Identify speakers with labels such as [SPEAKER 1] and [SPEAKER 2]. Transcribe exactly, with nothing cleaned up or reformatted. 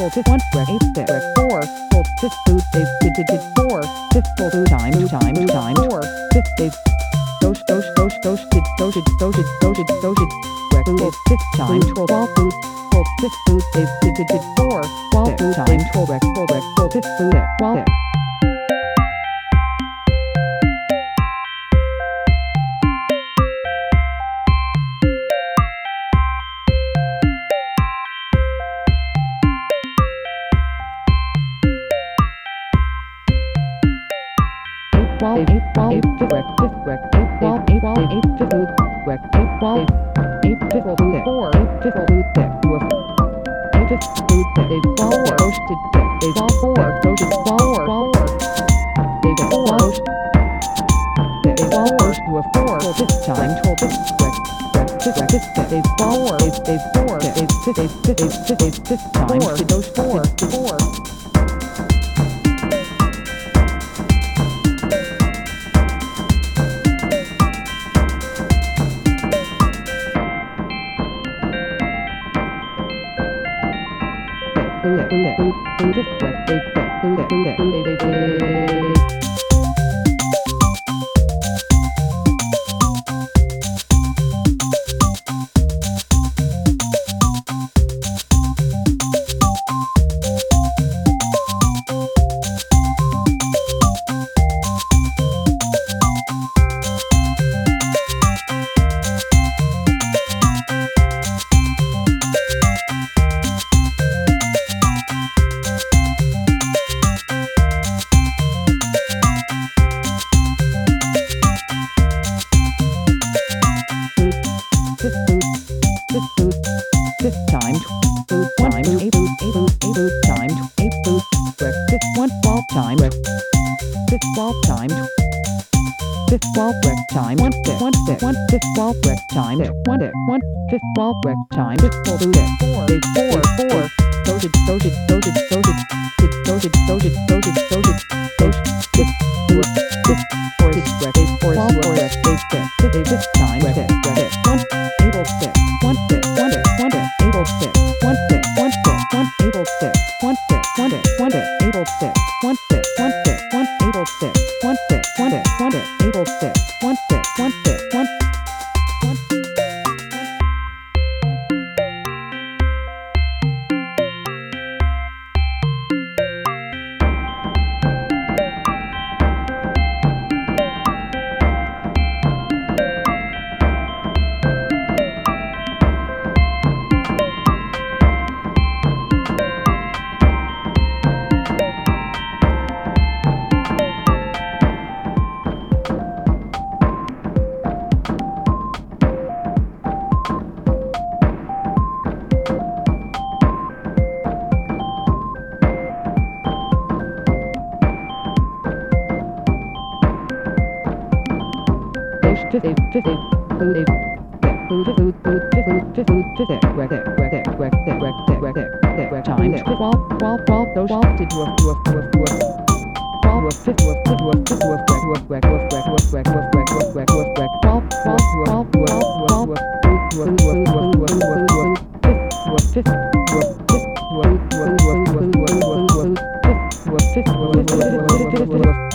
[SPEAKER 1] full fifth one rec eight six rec four full fifth food save did did did four fifth full food time two time two time four fifth save dosh dosh dosh dosh did dosh did dosh did dosh did dosh did rec full fifth time twelve wall food full fifth food save did did did four wall food time twelve rec full rec full fifth food wall wall eight wall eight fifth rec fifth rec eight wall eight wall eight fifth food rec eight wall eight fifth food four eight fifth food six two eight fifth food six eight wall four roasted six eight wall four roasted wall four wall four eight four roast eight wall roast to a four fifth time twelve fifth rec rec fifth rec fifth eight wall four eight eight four eight fifth eight fifth eight fifth eight fifth time to those four four time rec fifth wall time fifth wall rec time one fifth one fifth one fifth wall rec time one fifth one fifth wall rec time fifth full food four eight four four dosage dosage dosage dosage dosage dosage dosage dosage dosage fifth four fifth four six rec eight four wall four rec eight fifth fifth fifth time rec rec one able six one fifth one fifth one fifth able six one fifth one fifth one able six one fifth one fifth one fifth able six one fifth one fifth one able six one fifth one fifth one fifth able six one fifth one fifth one one fifth eight fifth eight food eight food food food food food food fifth eight rec eight rec eight rec eight rec eight rec eight rec time fifth wall wall wall those wall did woof woof woof woof wall woof fifth woof fifth woof fifth woof rec woof rec woof rec woof rec woof rec woof rec woof rec wall wall wall wall wall woof woof woof woof woof woof woof woof fifth woof fifth woof fifth woof woof woof woof woof woof woof fifth woof fifth woof fifth woof woof